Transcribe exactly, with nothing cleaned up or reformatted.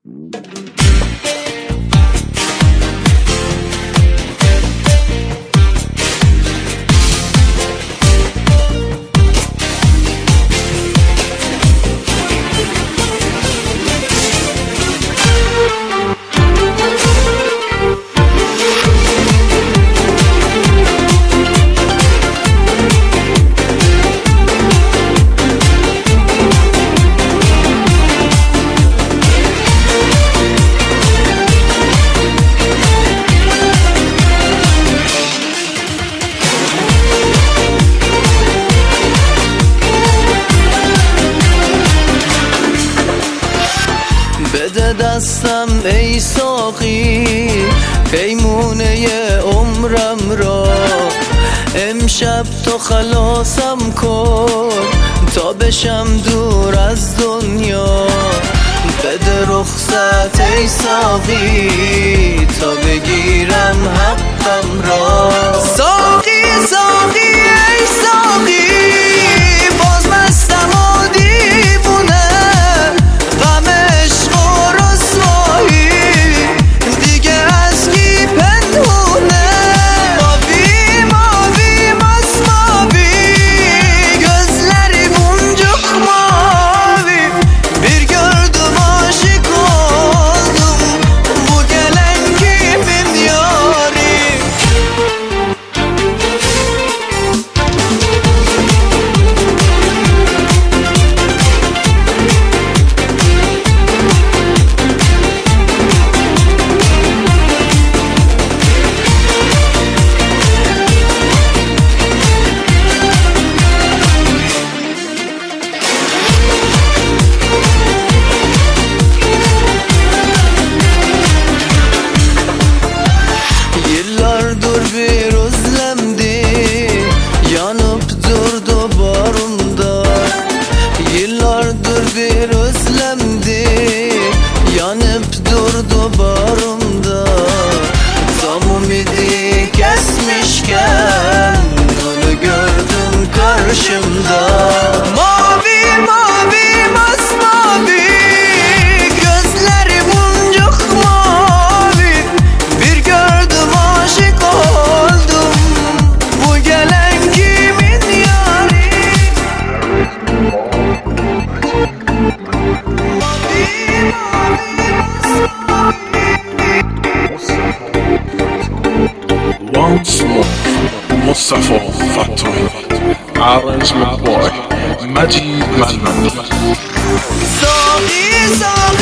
بده دستم ای ساقی پیمونه عمرم را، امشب تو خلاصم کن تا بشم دور از دنیا. بده رخصت ای ساقی تا بگیرم حقم را. ساقی ساقی ای ساقی باز مستم و دیوونه، غم عشق و رسوایی دیگه از کی پنهونه. ماوی ماوی masmavi gözlerim uncuk mavi، bir gördüm aşık oldum bu gelen kimin yari. Yıllardır bir özlemdi yanıp durdu bağrımda. Yıllardır bir özlemdi yanıp durdu bağrımda. Tam ümidi kesmişken onu gördüm karşımda. Mavi mavi masmavi gözlerim uncuk mavi, bir gördüm aşık oldum bu gelen kimin yari. Once more, Mustafa Fattoy, arrangement boy, Majid Malman. Sağ